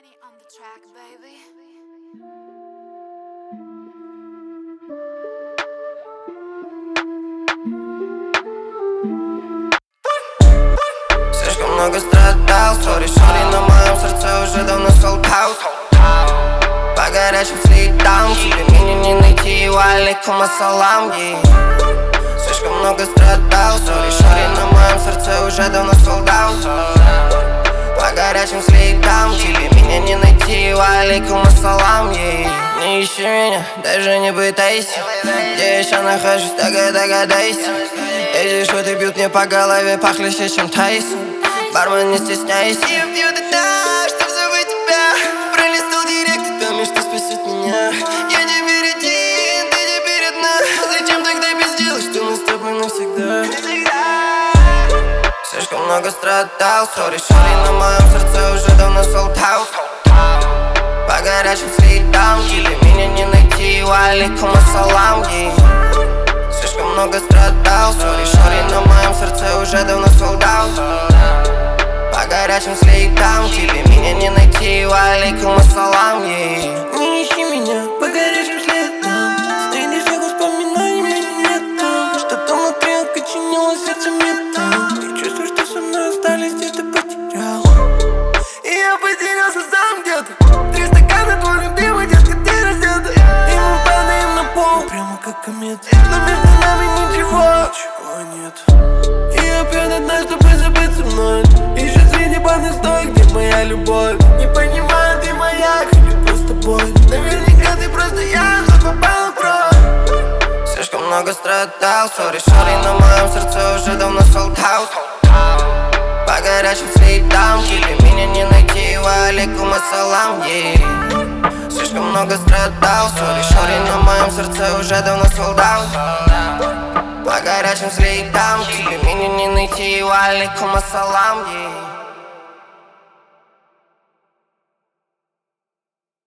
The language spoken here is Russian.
Money on the track, baby. Слишком много страдал, сори, но в моем сердце уже давно sold out. По горячим следам, тебе меня не найти, валикум ассалам, Слишком много страдал, сори, но в моем сердце уже давно sold out. По горячим следам, тебе меня не найти, валикум ассалам, Не ищи меня, даже не пытайся. Где еще нахожусь, догадайся. Эти шуты бьют мне по голове, похлеще, чем Тайсон. Бармен, не стесняйся. Я пью до дна, чтоб забыть тебя. Пролистал директ, и там что спасет меня. Я теперь один, ты теперь одна. Зачем тогда пиздел, что мы с тобой навсегда? Слишком много страдал, сори, но в моем сердце уже давно sold out. По горячим следам, тебе меня не найти, валикум ассалам, Слишком много страдал, сори, но в моем сердце уже давно sold out. По горячим следам, тебе меня не найти, валикум ассалам, Не ищи меня по горячим следам. Среди всех воспоминаний меня нет там. Что-то внутри окоченело, сердце металл. И чувствую, что со мной остались, где-то потерял. И я потерялся сам где-то. 3 стакана, твой любимый, детка, ты раздета. И мы падаем на пол, прямо как комет. Но между нами ничего нет. И я пью до дна, чтобы забыть со мной. Ищу среди барных стоек, где моя любовь. Не понимаю, ты маяк или просто боль. Наверняка ты просто я, что попал в кровь. Слишком много страдал, сори, но в моем сердце уже давно sold out. По горячим следам, тебе меня не найти, валикум ассалам, Слишком много страдал, сори, но в моем сердце уже давно sold out. По горячим следам, тебе меня не найти, валикум ассалам,